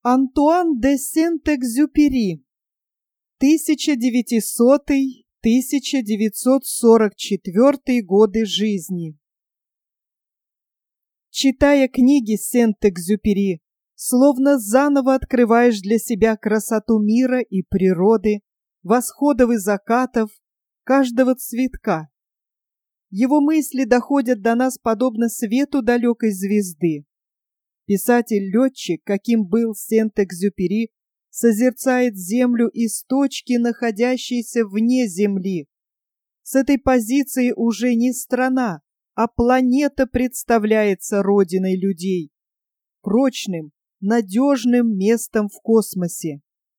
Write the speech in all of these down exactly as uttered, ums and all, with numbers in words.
Антуан де Сент-Экзюпери. тысяча девятисотый — тысяча девятьсот сорок четвёртый годы жизни. Читая книги Сент-Экзюпери, словно заново открываешь для себя красоту мира и природы, восходов и закатов, каждого цветка. Его мысли доходят до нас подобно свету далекой звезды. Писатель-летчик, каким был Сент-Экзюпери, созерцает землю из точки, находящейся вне земли. С этой позиции уже не страна, а планета представляется родиной людей, прочным, надежным местом в космосе.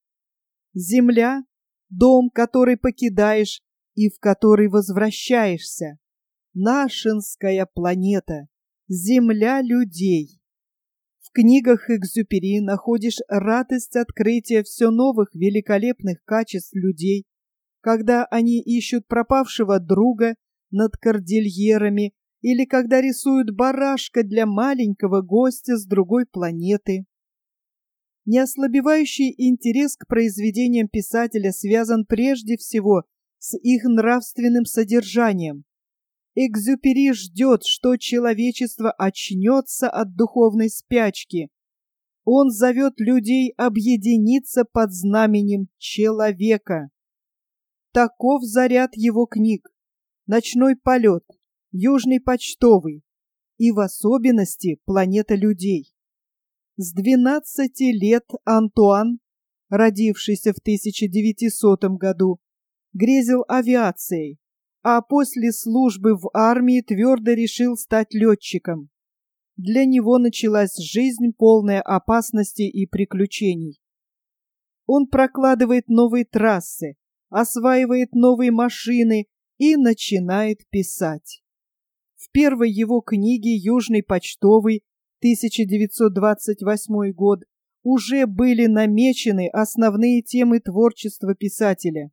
Земля — дом, который покидаешь и в который возвращаешься. Нашинская планета, земля людей. В книгах Экзюпери находишь радость открытия все новых великолепных качеств людей, когда они ищут пропавшего друга над кордильерами или когда рисуют барашка для маленького гостя с другой планеты. Неослабевающий интерес к произведениям писателя связан прежде всего с их нравственным содержанием. Экзюпери ждет, что человечество очнется от духовной спячки. Он зовет людей объединиться под знаменем человека. Таков заряд его книг: «Ночной полет», «Южный почтовый» и в особенности «Планета людей». С двенадцати лет Антуан, родившийся в тысяча девятисотом году, грезил авиацией, а после службы в армии твердо решил стать летчиком. Для него началась жизнь, полная опасностей и приключений. Он прокладывает новые трассы, осваивает новые машины и начинает писать. В первой его книге «Южный почтовый» тысяча девятьсот двадцать восьмой год уже были намечены основные темы творчества писателя.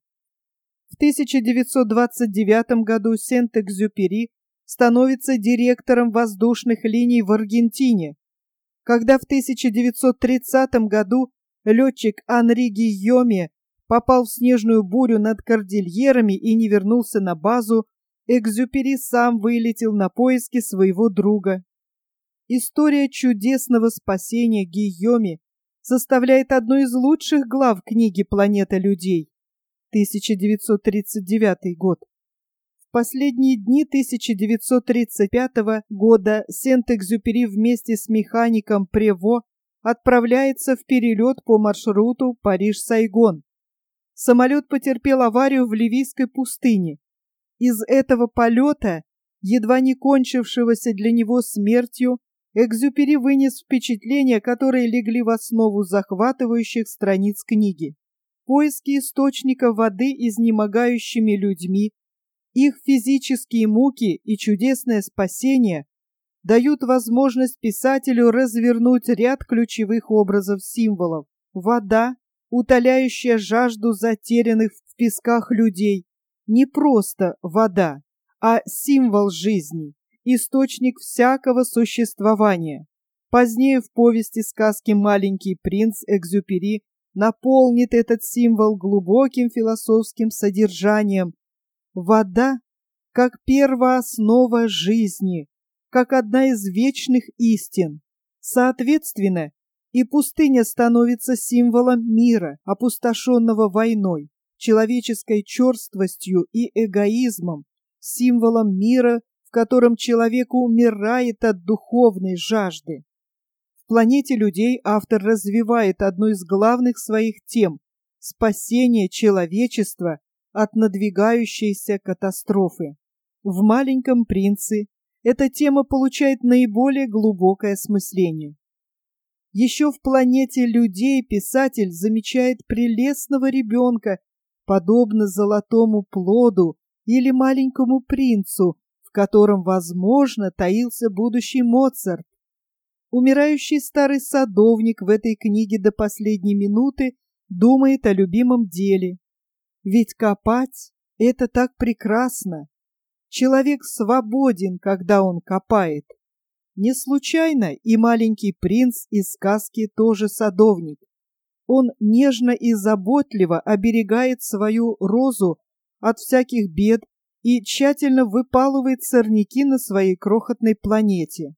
В тысяча девятьсот двадцать девятом году Сент-Экзюпери становится директором воздушных линий в Аргентине. Когда в тысяча девятьсот тридцатом году летчик Анри Гийоме попал в снежную бурю над кордильерами и не вернулся на базу, Экзюпери сам вылетел на поиски своего друга. История чудесного спасения Гийоме составляет одну из лучших глав книги «Планета людей». тысяча девятьсот тридцать девятый год. В последние дни тысяча девятьсот тридцать пятого года Сент-Экзюпери вместе с механиком Прево отправляется в перелет по маршруту Париж-Сайгон. Самолет потерпел аварию в Ливийской пустыне. Из этого полета, едва не кончившегося для него смертью, Экзюпери вынес впечатления, которые легли в основу захватывающих страниц книги. Поиски источника воды изнемогающими людьми, их физические муки и чудесное спасение дают возможность писателю развернуть ряд ключевых образов-символов. Вода, утоляющая жажду затерянных в песках людей, не просто вода, а символ жизни, источник всякого существования. Позднее в повести сказки «Маленький принц» Экзюпери наполнит этот символ глубоким философским содержанием. Вода как первооснова жизни, как одна из вечных истин. Соответственно, и пустыня становится символом мира, опустошенного войной, человеческой черствостью и эгоизмом, символом мира, в котором человек умирает от духовной жажды. В «Планете людей» автор развивает одну из главных своих тем – спасение человечества от надвигающейся катастрофы. В «Маленьком принце» эта тема получает наиболее глубокое осмысление. Еще в «Планете людей» писатель замечает прелестного ребенка, подобно золотому плоду или маленькому принцу, в котором, возможно, таился будущий Моцарт. Умирающий старый садовник в этой книге до последней минуты думает о любимом деле. Ведь копать — это так прекрасно. Человек свободен, когда он копает. Не случайно и маленький принц из сказки тоже садовник. Он нежно и заботливо оберегает свою розу от всяких бед и тщательно выпалывает сорняки на своей крохотной планете.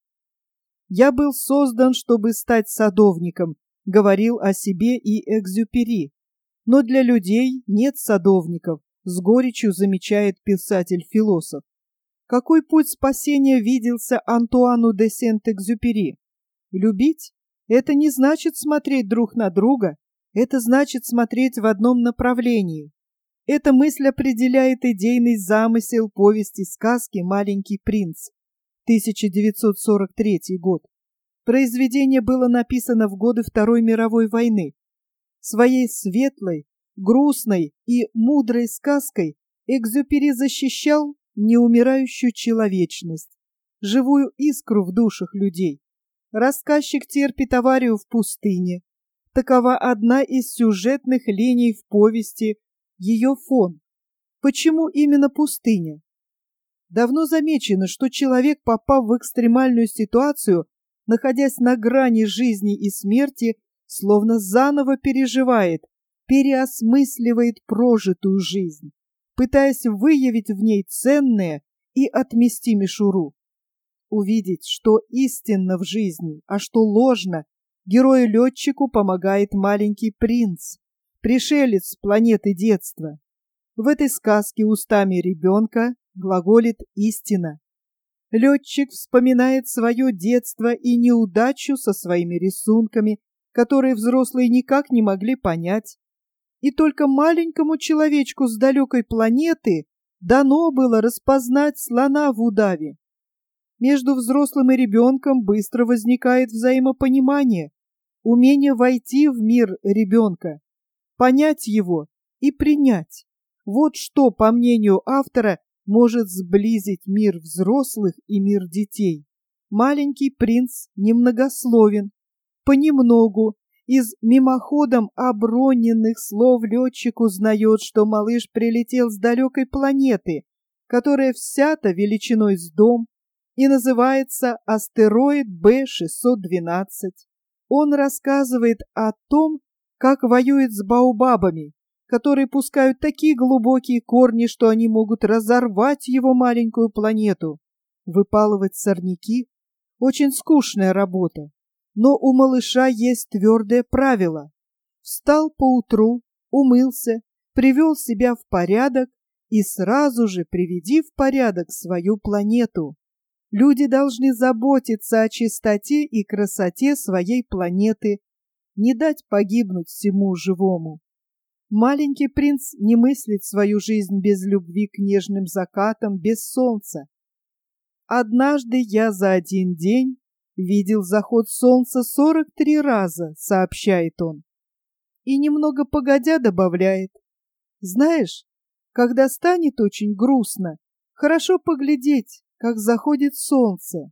«Я был создан, чтобы стать садовником», — говорил о себе и Экзюпери. «Но для людей нет садовников», — с горечью замечает писатель-философ. Какой путь спасения виделся Антуану де Сент-Экзюпери? Любить — это не значит смотреть друг на друга, это значит смотреть в одном направлении. Эта мысль определяет идейный замысел повести-сказки «Маленький принц», тысяча девятьсот сорок третий год. Произведение было написано в годы Второй мировой войны. Своей светлой, грустной и мудрой сказкой Экзюпери защищал неумирающую человечность, живую искру в душах людей. Рассказчик терпит аварию в пустыне. Такова одна из сюжетных линий в повести, ее фон. Почему именно пустыня? Давно замечено, что человек, попав в экстремальную ситуацию, находясь на грани жизни и смерти, словно заново переживает, переосмысливает прожитую жизнь, пытаясь выявить в ней ценное и отмести мишуру. Увидеть, что истинно в жизни, а что ложно, герою-летчику помогает маленький принц, пришелец с планеты детства. В этой сказке устами ребенка глаголит истина. Летчик вспоминает свое детство и неудачу со своими рисунками, которые взрослые никак не могли понять. И только маленькому человечку с далекой планеты дано было распознать слона в удаве. Между взрослым и ребенком быстро возникает взаимопонимание, умение войти в мир ребенка, понять его и принять. Вот что, по мнению автора, может сблизить мир взрослых и мир детей. Маленький принц немногословен, понемногу, из мимоходом оброненных слов летчик узнает, что малыш прилетел с далекой планеты, которая вся-то величиной с дом и называется астероид Бэ шестьсот двенадцать. Он рассказывает о том, как воюет с баобабами, которые пускают такие глубокие корни, что они могут разорвать его маленькую планету. Выпалывать сорняки — очень скучная работа. Но у малыша есть твердое правило. Встал поутру, умылся, привел себя в порядок и сразу же приведи в порядок свою планету. Люди должны заботиться о чистоте и красоте своей планеты, не дать погибнуть всему живому. Маленький принц не мыслит свою жизнь без любви к нежным закатам, без солнца. Однажды я за один день видел заход солнца сорок три раза, сообщает он. И немного погодя добавляет: знаешь, когда станет очень грустно, хорошо поглядеть, как заходит солнце.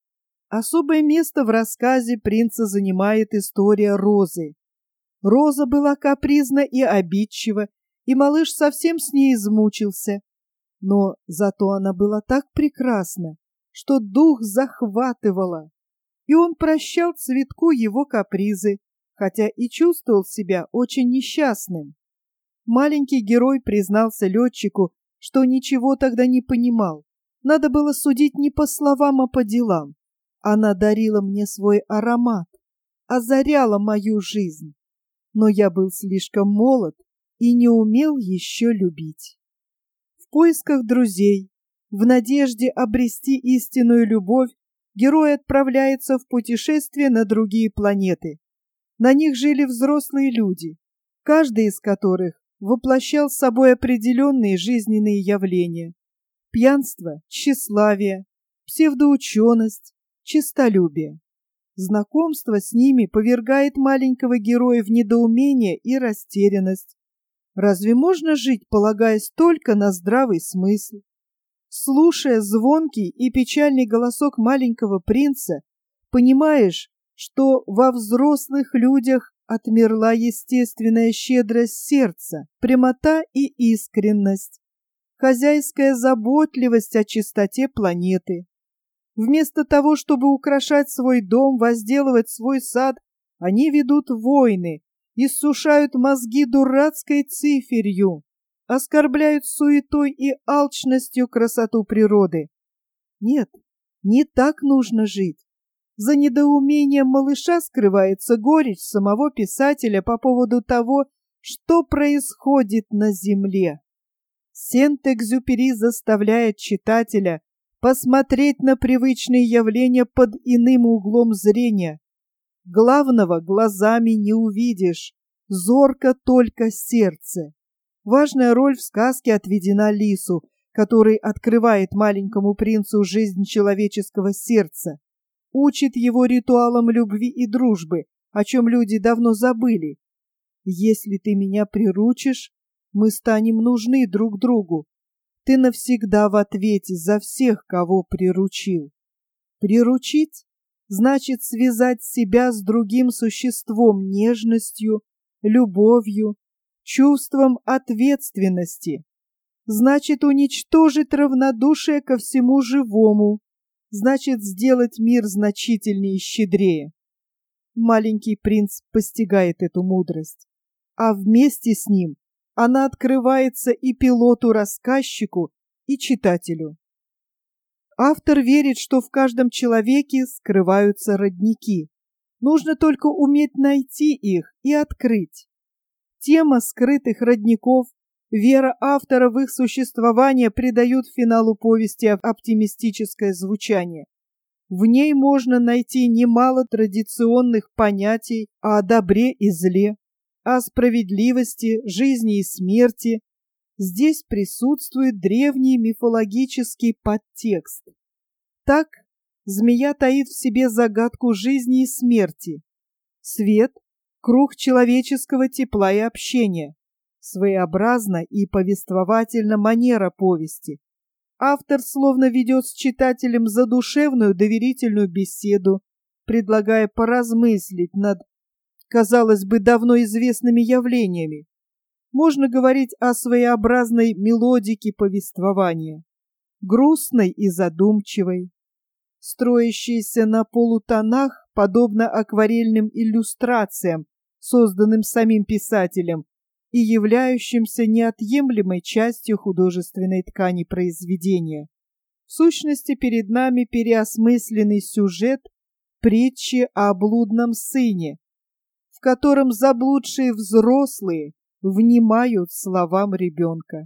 Особое место в рассказе принца занимает история Розы. Роза была капризна и обидчива, и малыш совсем с ней измучился. Но зато она была так прекрасна, что дух захватывала. И он прощал цветку его капризы, хотя и чувствовал себя очень несчастным. Маленький герой признался летчику, что ничего тогда не понимал. Надо было судить не по словам, а по делам. Она дарила мне свой аромат, озаряла мою жизнь. Но я был слишком молод и не умел еще любить. В поисках друзей, в надежде обрести истинную любовь, герой отправляется в путешествие на другие планеты. На них жили взрослые люди, каждый из которых воплощал собой определенные жизненные явления: пьянство, тщеславие, псевдоученость, честолюбие. Знакомство с ними повергает маленького героя в недоумение и растерянность. Разве можно жить, полагаясь только на здравый смысл? Слушая звонкий и печальный голосок маленького принца, понимаешь, что во взрослых людях отмерла естественная щедрость сердца, прямота и искренность, хозяйская заботливость о чистоте планеты. Вместо того, чтобы украшать свой дом, возделывать свой сад, они ведут войны, иссушают мозги дурацкой циферью, оскорбляют суетой и алчностью красоту природы. Нет, не так нужно жить. За недоумением малыша скрывается горечь самого писателя по поводу того, что происходит на земле. Сент-Экзюпери заставляет читателя посмотреть на привычные явления под иным углом зрения. Главного глазами не увидишь, зорко только сердце. Важная роль в сказке отведена лису, который открывает маленькому принцу жизнь человеческого сердца, учит его ритуалам любви и дружбы, о чем люди давно забыли. Если ты меня приручишь, мы станем нужны друг другу. Ты навсегда в ответе за всех, кого приручил. Приручить значит связать себя с другим существом нежностью, любовью, чувством ответственности. Значит уничтожить равнодушие ко всему живому. Значит сделать мир значительнее и щедрее. Маленький принц постигает эту мудрость, а вместе с ним она открывается и пилоту-рассказчику, и читателю. Автор верит, что в каждом человеке скрываются родники. Нужно только уметь найти их и открыть. Тема скрытых родников, вера автора в их существование придают финалу повести оптимистическое звучание. В ней можно найти немало традиционных понятий о добре и зле, о справедливости, жизни и смерти. Здесь присутствует древний мифологический подтекст. Так, змея таит в себе загадку жизни и смерти. Свет — круг человеческого тепла и общения. Своеобразна и повествовательна манера повести. Автор словно ведет с читателем задушевную доверительную беседу, предлагая поразмыслить над, казалось бы, давно известными явлениями. Можно говорить о своеобразной мелодике повествования, грустной и задумчивой, строящейся на полутонах, подобно акварельным иллюстрациям, созданным самим писателем и являющимся неотъемлемой частью художественной ткани произведения. В сущности, перед нами переосмысленный сюжет притчи о блудном сыне, в котором заблудшие взрослые внимают словам ребенка.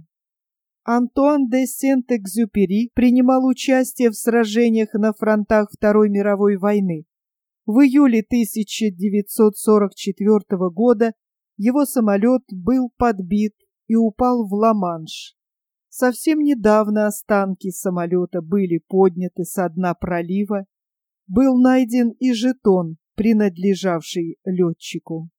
Антуан де Сент-Экзюпери принимал участие в сражениях на фронтах Второй мировой войны. В июле тысяча девятьсот сорок четвёртого года его самолет был подбит и упал в Ла-Манш. Совсем недавно останки самолета были подняты со дна пролива. Был найден и жетон, принадлежавший летчику.